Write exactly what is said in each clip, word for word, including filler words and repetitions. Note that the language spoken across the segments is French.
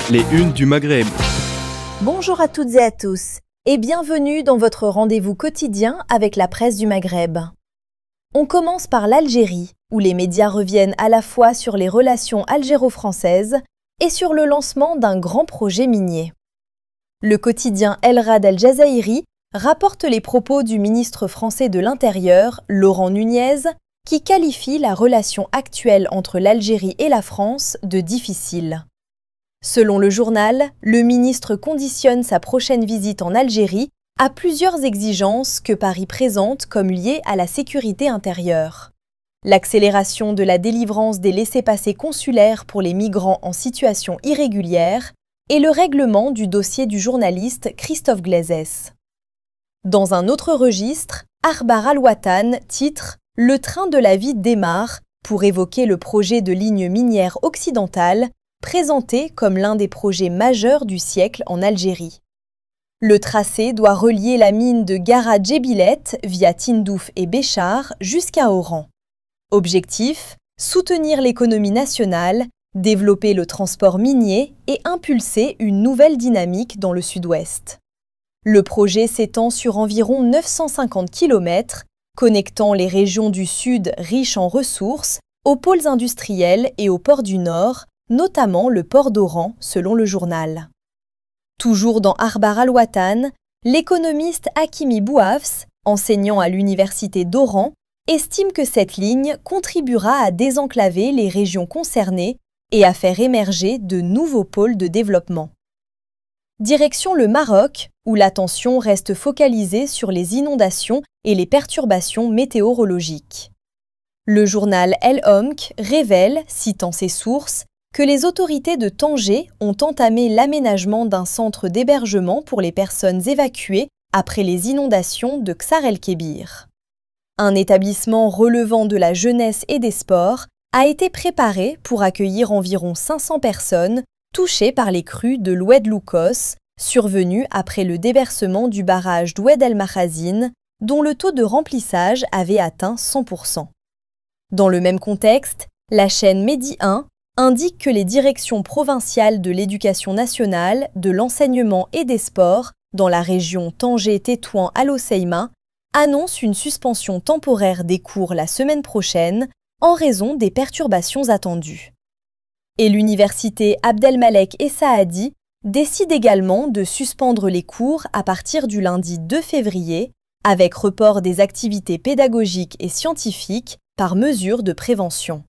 Les unes du Maghreb. Bonjour à toutes et à tous, et bienvenue dans votre rendez-vous quotidien avec la presse du Maghreb. On commence par l'Algérie, où les médias reviennent à la fois sur les relations algéro-françaises et sur le lancement d'un grand projet minier. Le quotidien El Rad El Jazairi rapporte les propos du ministre français de l'Intérieur, Laurent Nunez, qui qualifie la relation actuelle entre l'Algérie et la France de difficile. Selon le journal, le ministre conditionne sa prochaine visite en Algérie à plusieurs exigences que Paris présente comme liées à la sécurité intérieure. L'accélération de la délivrance des laissez-passer consulaires pour les migrants en situation irrégulière et le règlement du dossier du journaliste Christophe Glaisès. Dans un autre registre, Akhbar Al-Watan titre « Le train de la vie démarre » pour évoquer le projet de ligne minière occidentale présenté comme l'un des projets majeurs du siècle en Algérie. Le tracé doit relier la mine de Gara Djebilet via Tindouf et Béchar jusqu'à Oran. Objectif, soutenir l'économie nationale, développer le transport minier et impulser une nouvelle dynamique dans le sud-ouest. Le projet s'étend sur environ neuf cent cinquante kilomètres, connectant les régions du sud riches en ressources aux pôles industriels et aux ports du nord, notamment le port d'Oran, selon le journal. Toujours dans Akhbar Al-Watan, l'économiste Hakimi Bouafs, enseignant à l'université d'Oran, estime que cette ligne contribuera à désenclaver les régions concernées et à faire émerger de nouveaux pôles de développement. Direction le Maroc, où l'attention reste focalisée sur les inondations et les perturbations météorologiques. Le journal El Homk révèle, citant ses sources, que les autorités de Tanger ont entamé l'aménagement d'un centre d'hébergement pour les personnes évacuées après les inondations de Ksar el-Kébir. Un établissement relevant de la jeunesse et des sports a été préparé pour accueillir environ cinq cents personnes touchées par les crues de l'Oued Loukos, survenues après le déversement du barrage d'Oued el-Makhazine, dont le taux de remplissage avait atteint cent pour cent. Dans le même contexte, la chaîne Medi un indique que les directions provinciales de l'éducation nationale, de l'enseignement et des sports dans la région Tanger-Tétouan-Al Hoceïma annoncent une suspension temporaire des cours la semaine prochaine en raison des perturbations attendues. Et l'université Abdelmalek et Saadi décide également de suspendre les cours à partir du lundi deux février avec report des activités pédagogiques et scientifiques par mesure de prévention.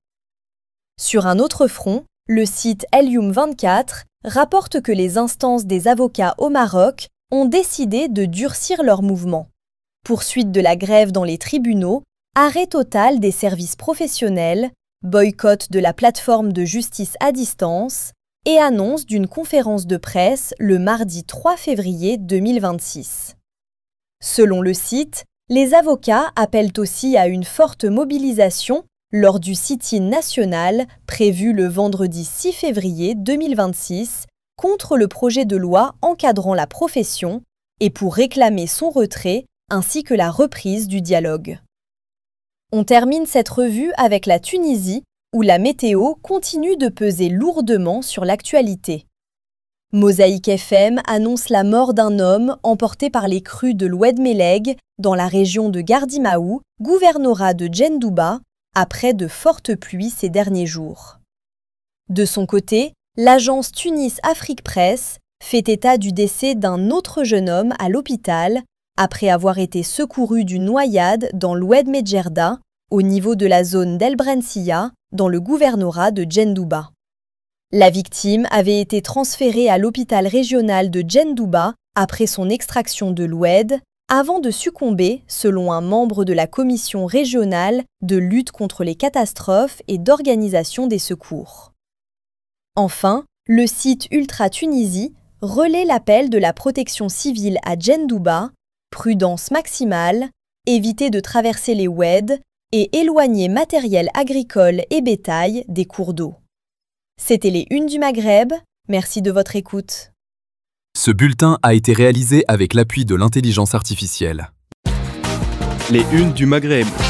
Sur un autre front, le site El Youm vingt-quatre rapporte que les instances des avocats au Maroc ont décidé de durcir leur mouvement. Poursuite de la grève dans les tribunaux, arrêt total des services professionnels, boycott de la plateforme de justice à distance et annonce d'une conférence de presse le mardi trois février deux mille vingt-six. Selon le site, les avocats appellent aussi à une forte mobilisation lors du sit-in national prévu le vendredi six février deux mille vingt-six contre le projet de loi encadrant la profession et pour réclamer son retrait ainsi que la reprise du dialogue. On termine cette revue avec la Tunisie où la météo continue de peser lourdement sur l'actualité. Mosaïque F M annonce la mort d'un homme emporté par les crues de l'Oued Meleg dans la région de Gardimaou, gouvernorat de Djendouba, après de fortes pluies ces derniers jours. De son côté, l'agence Tunis Afrique Presse fait état du décès d'un autre jeune homme à l'hôpital après avoir été secouru d'une noyade dans l'Oued Medjerda, au niveau de la zone d'El Brensiya, dans le gouvernorat de Djendouba. La victime avait été transférée à l'hôpital régional de Djendouba après son extraction de l'Oued, avant de succomber, selon un membre de la commission régionale de lutte contre les catastrophes et d'organisation des secours. Enfin, le site Ultra Tunisie relaie l'appel de la protection civile à Djendouba, prudence maximale, éviter de traverser les oueds et éloigner matériel agricole et bétail des cours d'eau. C'était les Unes du Maghreb, merci de votre écoute. Ce bulletin a été réalisé avec l'appui de l'intelligence artificielle. Les Unes du Maghreb.